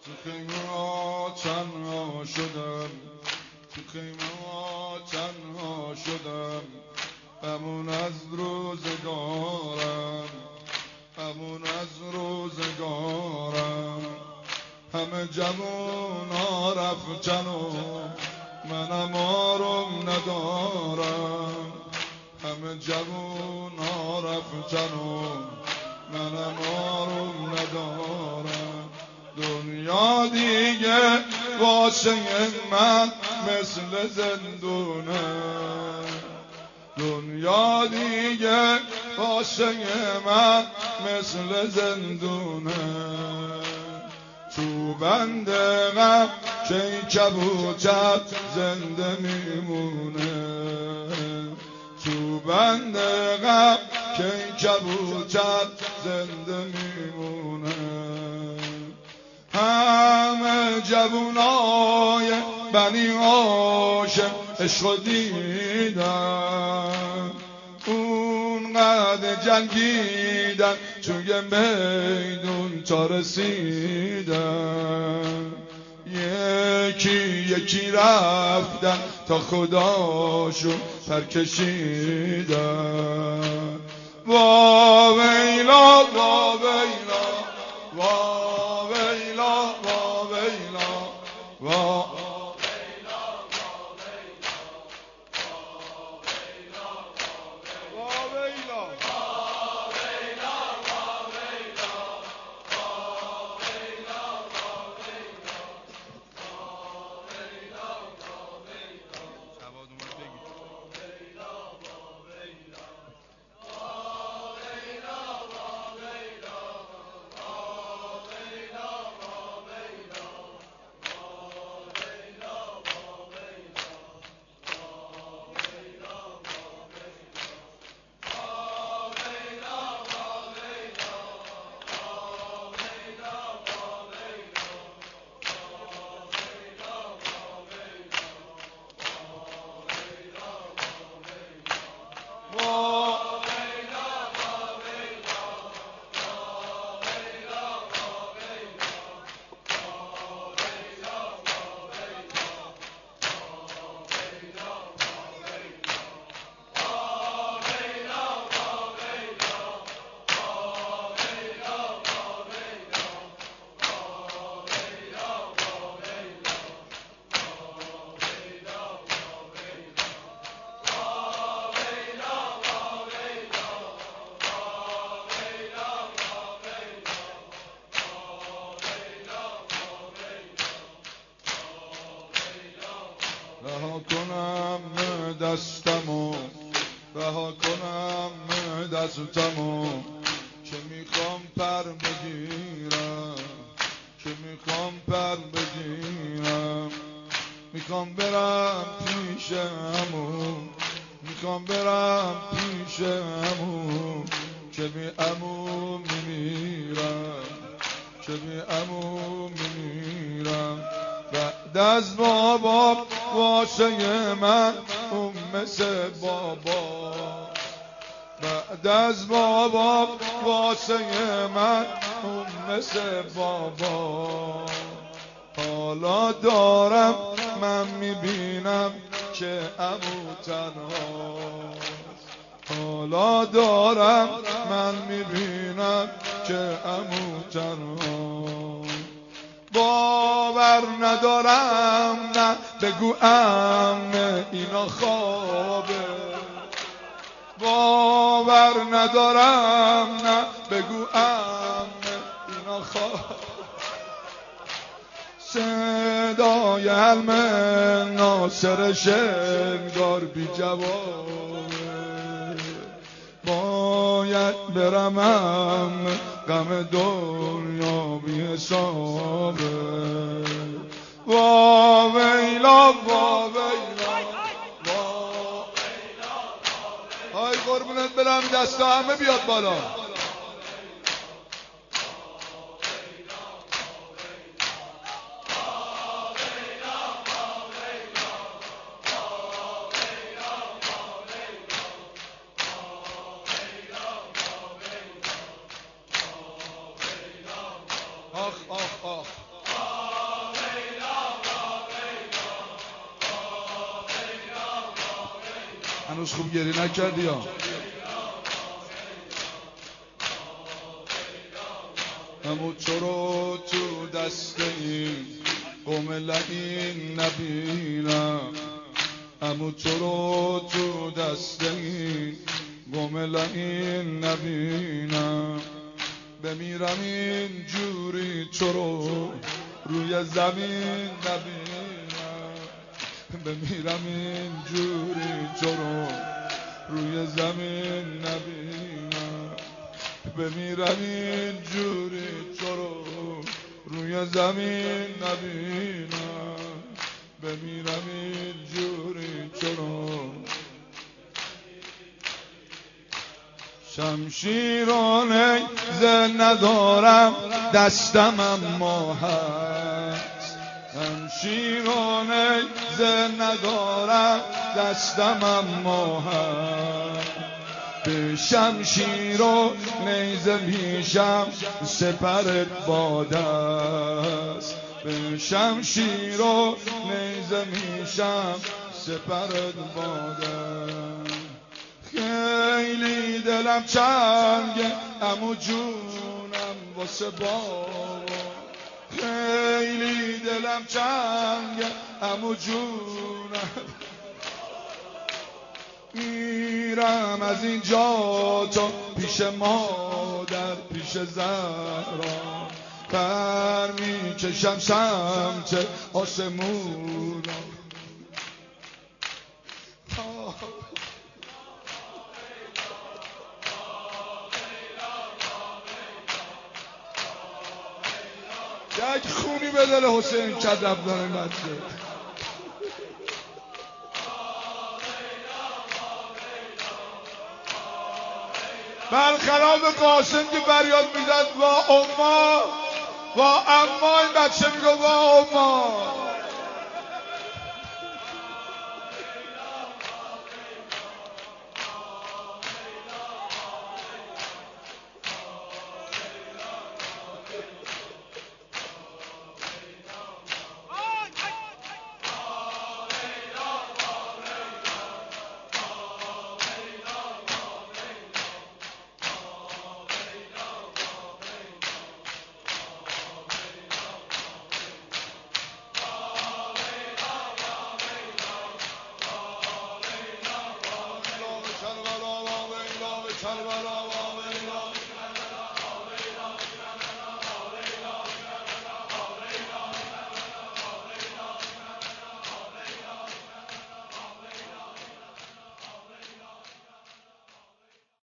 تو خیمه ها تنها شدم، تو خیمه ها تنها شدم، همون از روزگارم، همون از روزگارم. همه جوون ها رفتن و منم آروم ندارم، همه جوون ها رفتن و منم آروم ندارم. دنیا دیگه واسه من مثل زندونه، دنیا دیگه واسه من مثل زندونه. تو بند غم که کبوتر زنده میمونه، تو بند غم که کبوتر زنده میمونه. همه جوونای بنی هاشم عشق دیدن، اونقدر جنگیدن توی میدون تا رسیدن. یکی یکی رفتن تا خداشون پر کشیدن. وا ویلا وا ویلا وا ویلا وا ویلا وا رها کنم دستمو، رها کنم دستمو، که میخوام پر بگیرم، که میخوام پر بگیرم. میخوام برم پیش عمو، میخوام برم پیش عمو، که بی عمو میمیرم، که بی عمو میمیرم. بعد از بابا واسه من اون مثل بابا، بعد از بابا واسه من اون مثل بابا. حالا دارم من میبینم که عمو تنهاست، حالا دارم من میبینم که عمو تنهاست. باور ندارم نه بگو امن اینا خوابه، باور ندارم نه بگو امن اینا خوابه. صدای علم ناصر شنگار بی جوابه، باید برمم غم دنیا بی حسابه. وا ویلا وا ویلا وا های قربونت برم، دستا همه بیاد بالا. آخ آخ آخ هنوز خوب گریه نکردی یا امو چرا تو دست این قوم لعین نبینم امو چرا تو دست این قوم لعین نبینم بمیرم این جوری چرا روی زمین نبینم بمیرم این جوری چرا روی زمین نبینم بمیرم این جوری چرا روی زمین نبینم بمیرم این جوری چرا شمشیرانه زن ندارم دستم اما هست شمشیرانه زن ندارم دستم اما هست به شمشیر و نیزه پیشم سپرت باده است به شمشیر و نیزه پیشم سپرت باده خیلی دلم چنگه عمو جونم واسه بابا خیلی دلم چنگه عمو جونم میرم از اینجا تا پیش مادر پیش زهرا پر میکشم سمت آسمون یک خونی به دل حسین کدب داره بچه برخلاف قاسم که فریاد میزد وا اما وا اما این بچه میگه وا اما